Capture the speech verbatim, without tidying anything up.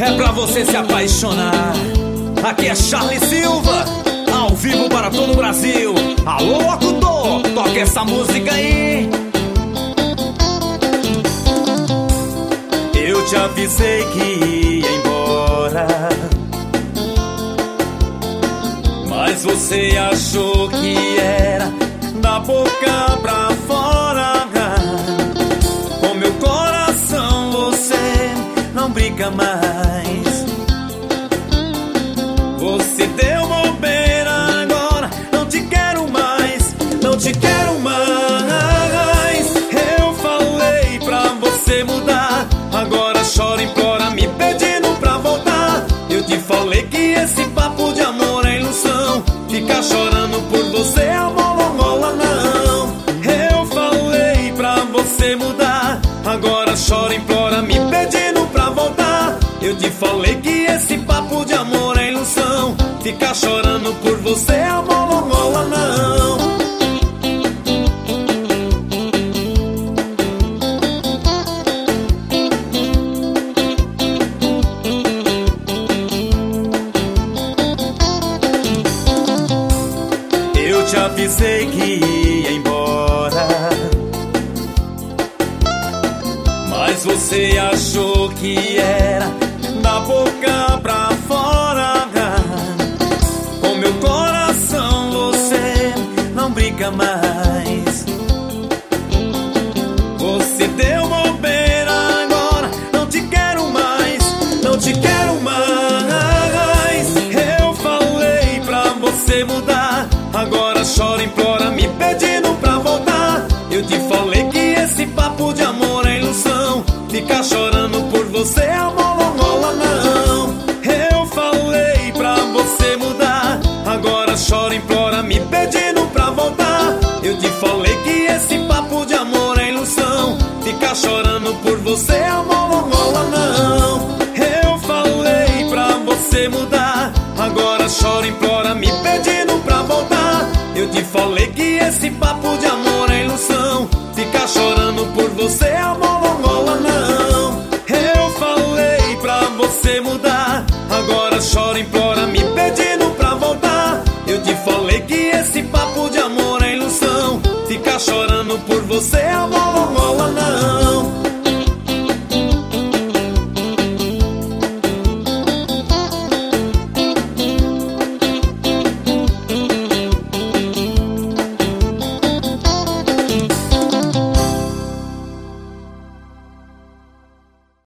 é pra você se apaixonar. Aqui é Charlie Silva, ao vivo para todo o Brasil. Alô, locutor, toca essa música aí. Eu te avisei que ia embora, mas você achou que era da boca pra fora. Com meu coração você não brinca mais. Você deu bobeira agora, não te quero mais, não te quero mais. Eu falei pra você mudar, agora chora, implora, me pedindo pra voltar. Eu te falei que esse papo de amor é ilusão, ficar chorando por você, amor, não rola não. Eu falei pra você mudar, agora chora, implora, me pedindo pra voltar. Eu te falei que esse papo de amor é ilusão, ficar chorando por você, amor, não rola não. Eu te avisei que ia embora, mas você achou que era da boca pra fora. Com meu coração você não brinca mais. Você deu bobeira agora, não te quero mais, não te quero mais. Eu falei pra você mudar, agora chora, implora, me pedindo pra voltar. Eu te falei que esse papo de amor é ilusão, ficar chorando por você, amor, não rola não. Eu falei pra você mudar, agora chora, implora, me pedindo pra voltar. Eu te falei que esse papo de amor é ilusão, ficar chorando por você, amor, não rola não. Eu falei pra você mudar, agora chora, implora, me pedindo pra voltar. Eu te falei que esse papo de amor é ilusão, ficar chorando por você, amor, não rola não. Eu falei pra você mudar, agora chora, implora,